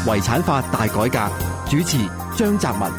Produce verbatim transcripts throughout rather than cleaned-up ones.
遺產法大改革，主持張澤文。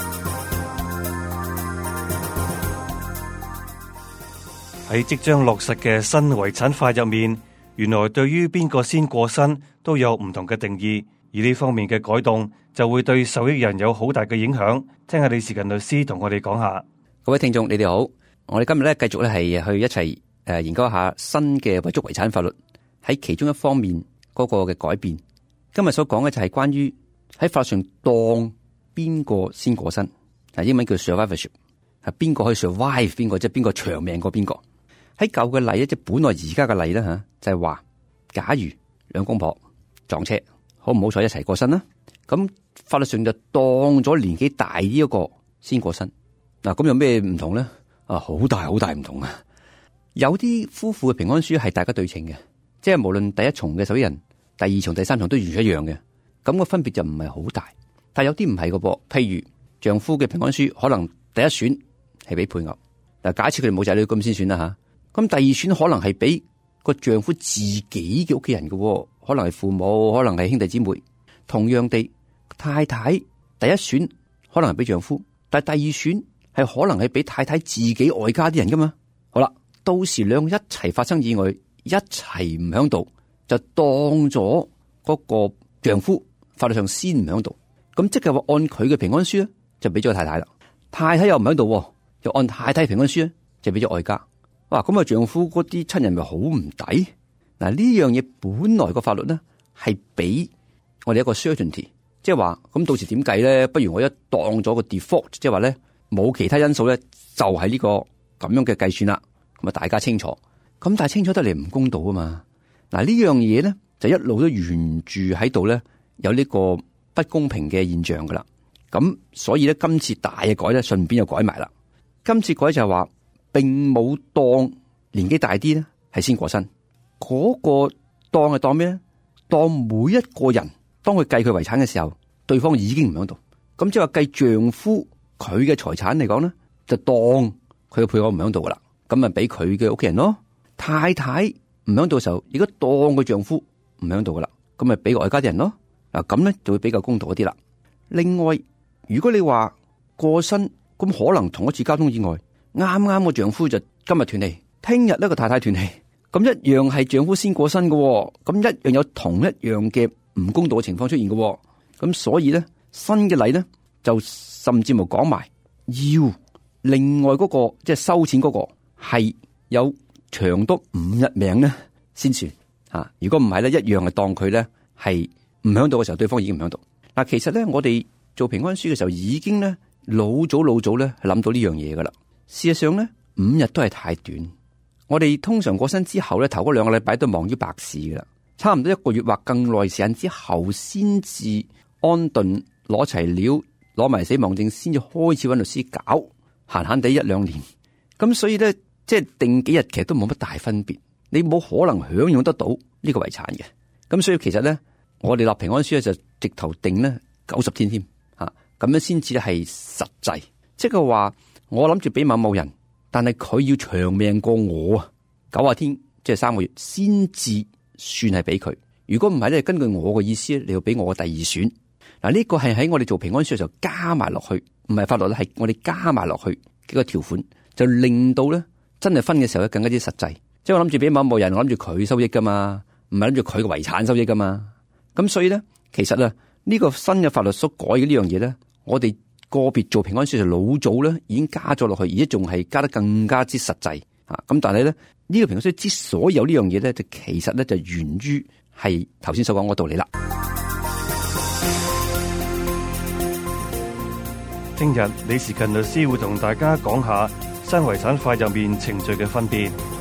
喺即將落實嘅新遺產法入面，原來對於邊個先過身都有唔同嘅定義，而呢方面嘅改動就會對受益人有好大嘅影響。聽下李時近律師同我哋講下。 各位聽眾，你哋好，我哋今日咧繼續咧係去一齊誒研究一下新嘅遺囑遺產法律喺其中一方面嗰個嘅改變。今日所講嘅就係關於喺法律上當邊個先過身，嗱英文叫 survivorship， 係邊個可以 survive 邊個，即係邊個長命過邊個。喺舊嘅例咧，即係本來而家嘅例咧吓，就係話，假如兩公婆撞車，好唔好彩一齊過身啦？咁法律上就當咗年紀大呢一個先過身。嗱，咁有咩唔同咧？啊，好大好大唔同啊！有啲夫婦嘅平安書係大家對稱嘅，即係無論第一重嘅受益人、第二重、第三重都完全一樣嘅，咁個分別就唔係好大。但係有啲唔係嘅噃，譬如丈夫嘅平安書可能第一選係俾配偶，嗱，假設佢哋冇仔女咁先選啦吓，咁第二選可能係俾個丈夫自己嘅屋企人嘅，可能係父母，可能係兄弟姊妹。同樣地，太太第一選可能係俾丈夫，但係第二選係可能係俾太太自己外家啲人噶嘛。好啦，到時兩個一齊發生意外，一齊唔響度，就當咗嗰個丈夫法律上先唔響度，咁即係話按佢嘅平安書咧，就俾咗太太啦。太太又唔響度，就按太太平安書咧，就俾咗外家。哇，咁啊丈夫嗰啲親人咪好唔抵？嗱，呢樣嘢本來個法律咧係俾我哋一個 certainty， 即係話咁到時點計咧？不如我一當咗個 default， 即係話咧冇其他因素咧，就係呢個咁樣嘅計算啦。咁啊大家清楚，咁但係清楚得嚟唔公道啊嘛。嗱，呢樣嘢咧就一路都沿住喺度咧，有呢個不公平嘅現象噶啦。咁所以咧今次大嘅改咧，順便又改埋啦。今次改就係話，並冇當年紀大啲咧係先過身，嗰、嗰個當係當咩咧？當每一個人當佢計佢遺產嘅時候，對方已經唔喺度，咁即係話計丈夫佢嘅財產嚟講咧，就當佢嘅配偶唔喺度噶啦，咁咪俾佢嘅屋企人咯。太太唔喺度嘅時候，如果當佢丈夫唔喺度噶啦，咁咪俾外家啲人咯。嗱，咁咧就會比較公道一啲啦。另外，如果你話過身，咁可能同一次交通意外，啱啱個丈夫就今日斷氣，聽日呢個太太斷氣，咁一樣係丈夫先過身嘅，咁一樣有同一樣嘅唔公道嘅情況出現嘅。咁所以咧，新嘅例咧就甚至乎講埋要另外嗰個即係收錢嗰個係有長多五日命咧先算吓。如果唔係咧，一樣係當佢咧係唔響度嘅時候，對方已經唔響度。嗱，其實咧我哋做平安書嘅時候已經咧老早老早咧係諗到呢樣嘢噶啦。事實上咧五日都係太短。我哋通常過身之後咧，頭嗰兩個禮拜都忙於白事噶啦，差唔多一個月或更耐時間之後，先至安頓攞齊料，攞埋死亡證，先至開始揾律師搞，閒閒地一兩年。咁所以咧，即係定幾日其實都冇乜大分別，你冇可能享用得到呢個遺產嘅。咁所以其實咧，我哋立平安書咧就直頭定咧九十天添吓，咁樣先至係實際，即係話我諗住俾某某人。但係佢要長命過我啊，九十天即係三個月先至算係俾佢。如果唔係咧，根據我嘅意思咧，你要俾我嘅第二選。嗱，呢個係喺我哋做平安書嘅時候加埋落去，唔係法律咧，係我哋加埋落去幾個條款，就令到咧真係分嘅時候咧更加之實際。即係我諗住俾某某人，我諗住佢收益噶嘛，唔係諗住佢嘅遺產收益噶嘛。咁所以咧，其實啊，呢個新嘅法律所改嘅呢樣嘢咧，我哋。個別做平安書就老早咧已經加咗落去，而且仲係加得更加之實際啊！咁但係咧呢個平安書之所以有呢樣嘢咧，就其實咧就源於係頭先所講嗰個道理啦。 聽日李時近律師會同大家講下新遺產法入面程序嘅分別。